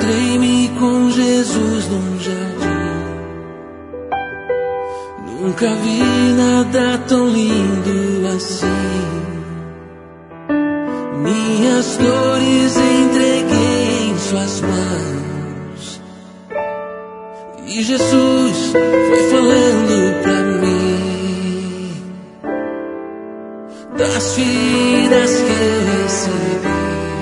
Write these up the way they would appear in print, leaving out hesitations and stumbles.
encontrei-me com Jesus num jardim. Nunca vi nada tão lindo assim. Minhas dores entreguei em suas mãos, e Jesus foi falando pra mim das feridas que eu recebi.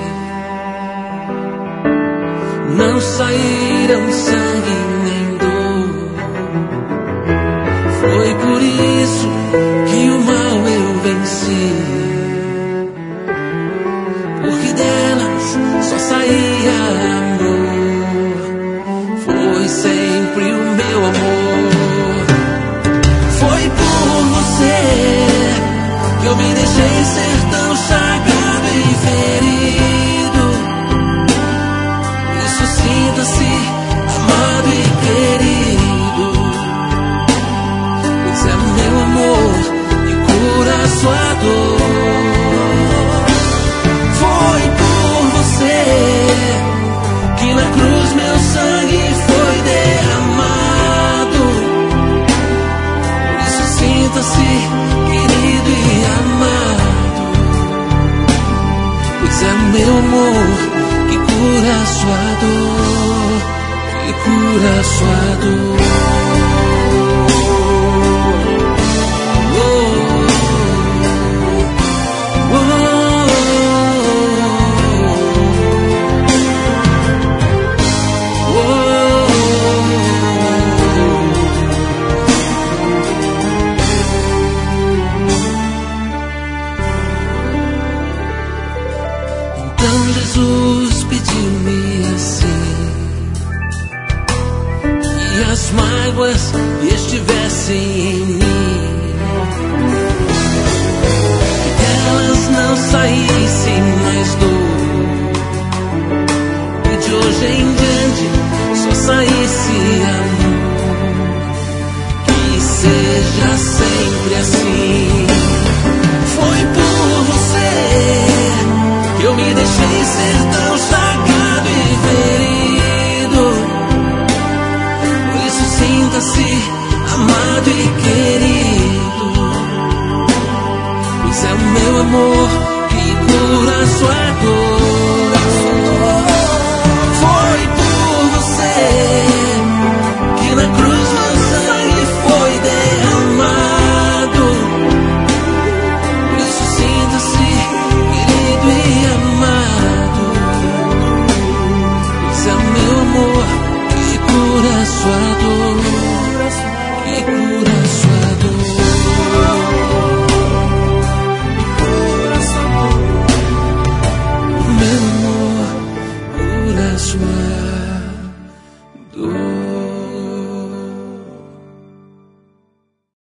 Não saíram sangue nem dor. Foi por isso que o mal eu venci, porque delas só saía amor. Foi sempre o meu amor. Foi por você que eu me deixei ser tão chagado e ferido. Sinta-se amado e querido, pois é meu amor que cura a sua dor. Foi por você que na cruz meu sangue foi derramado. Por isso sinta-se querido e amado, pois é meu amor que cura a sua dor, que cura a sua dor. Então Jesus pediu-me assim, que as mágoas estivessem em mim, que elas não saíssem mais dor, e de hoje em diante só saísse amor. Que seja sempre assim. Foi por você que eu me deixei ser tão chagado e ferido. Por isso sinta-se amado e querido, pois é o meu amor que cura a sua dor. Foi por você que na cruz meu sangue foi derramado. Por isso sinta-se querido e amado, pois é o meu amor que cura a sua dor, que cura a sua dor. Meu amor cura a sua dor.